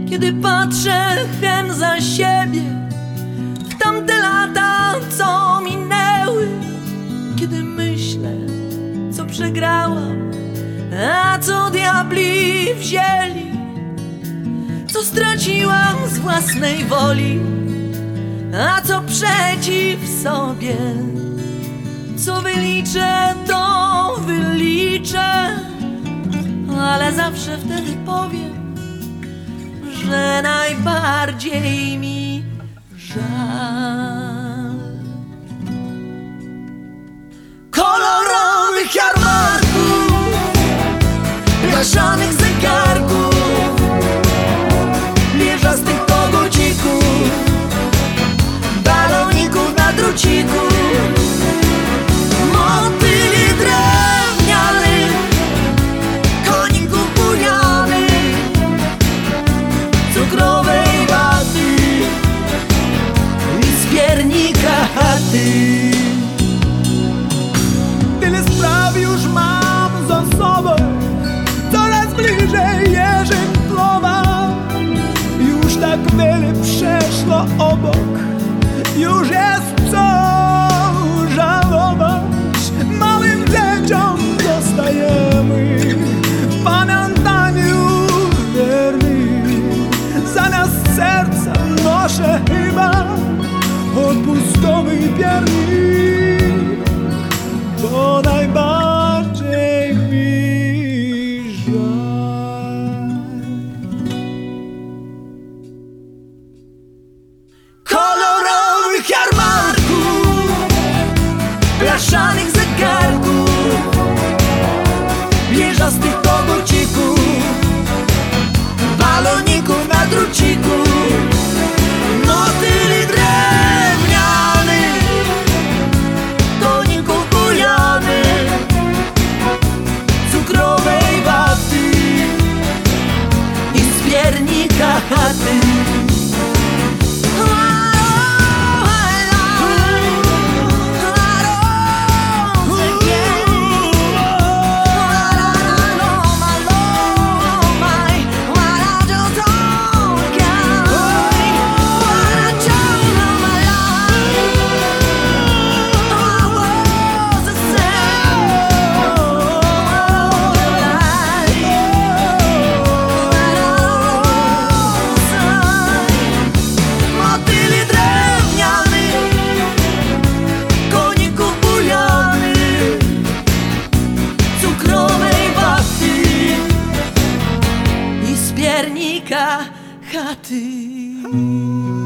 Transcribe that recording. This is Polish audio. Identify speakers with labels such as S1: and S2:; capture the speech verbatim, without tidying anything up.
S1: kiedy patrzę hen za siebie w tamte lata, co minęły, kiedy myślę, co przegrałam, a co diabli wzięli, co straciłam z własnej woli, a co przeciw sobie. Co wyliczę, to wyliczę, ale zawsze wtedy powiem, że najbardziej mi żal kolorowych jarmarków, blaszanych zegarków, wieżastych kogucików, baloników na druciku, motyli drewnianych, koników bujanych, cukrowej waty i z piernika chaty.
S2: Tyle spraw już mam za sobą, coraz bliżej Jerzymtlowa. Już tak wiele przeszło obok, już jest co żałować. Małym dzieciom zostajemy w pamiętaniu wiernych. Zamiast serca noszę chyba odpustowy piernik, bo najbardziej mi żal
S1: kolorowych jarmarków, blaszanych zegarków, wieżastych kogucików, baloników na druciku, motyli drewnianych, koników bujanych, cukrowej waty i z piernika chaty. Piernika chaty.